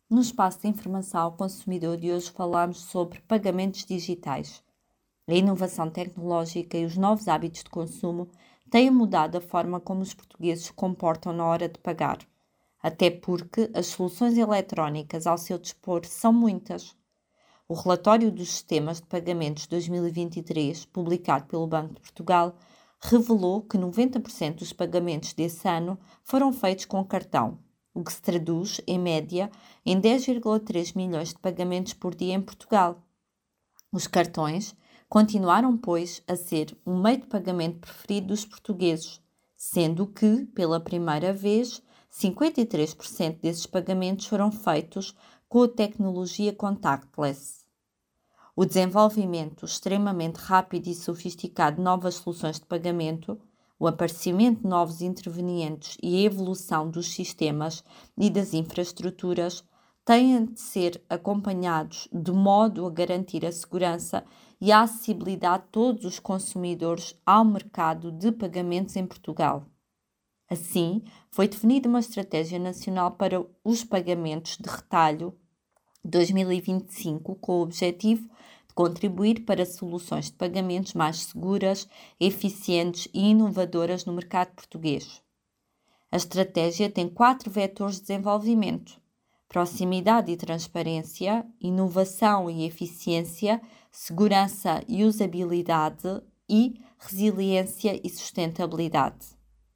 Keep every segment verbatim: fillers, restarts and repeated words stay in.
No espaço de informação ao consumidor de hoje falamos sobre pagamentos digitais. A inovação tecnológica e os novos hábitos de consumo têm mudado a forma como os portugueses se comportam na hora de pagar, até porque as soluções eletrónicas ao seu dispor são muitas. O relatório dos sistemas de pagamentos dois mil e vinte e três, publicado pelo Banco de Portugal, revelou que noventa por cento dos pagamentos desse ano foram feitos com cartão, o que se traduz, em média, em dez vírgula três milhões de pagamentos por dia em Portugal. Os cartões continuaram, pois, a ser o meio de pagamento preferido dos portugueses, sendo que, pela primeira vez, cinquenta e três por cento desses pagamentos foram feitos com a tecnologia contactless. O desenvolvimento extremamente rápido e sofisticado de novas soluções de pagamento, o aparecimento de novos intervenientes e a evolução dos sistemas e das infraestruturas têm de ser acompanhados de modo a garantir a segurança e a acessibilidade de todos os consumidores ao mercado de pagamentos em Portugal. Assim, foi definida uma estratégia nacional para os pagamentos de retalho dois mil e vinte e cinco, com o objetivo de contribuir para soluções de pagamentos mais seguras, eficientes e inovadoras no mercado português. A estratégia tem quatro vetores de desenvolvimento: proximidade e transparência, inovação e eficiência, segurança e usabilidade e resiliência e sustentabilidade.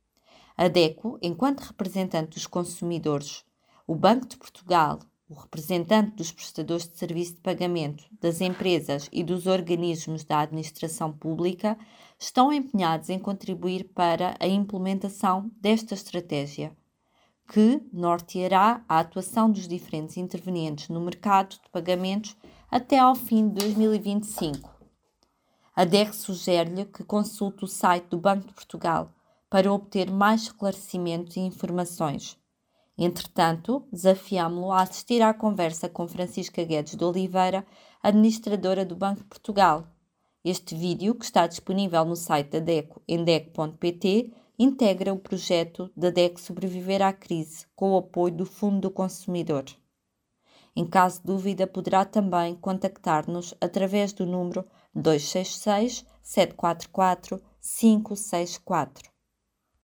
A DECO, enquanto representante dos consumidores, o Banco de Portugal, o representante dos prestadores de serviço de pagamento, das empresas e dos organismos da administração pública, estão empenhados em contribuir para a implementação desta estratégia, que norteará a atuação dos diferentes intervenientes no mercado de pagamentos até ao fim de dois mil e vinte e cinco. A DECO sugere-lhe que consulte o site do Banco de Portugal para obter mais esclarecimentos e informações. Entretanto, desafiámo-lo a assistir à conversa com Francisca Guedes de Oliveira, administradora do Banco de Portugal. Este vídeo, que está disponível no site da DECO em deco ponto pt, integra o projeto da DECO Sobreviver à Crise, com o apoio do Fundo do Consumidor. Em caso de dúvida, poderá também contactar-nos através do número dois seis seis, sete quatro quatro, cinco seis quatro.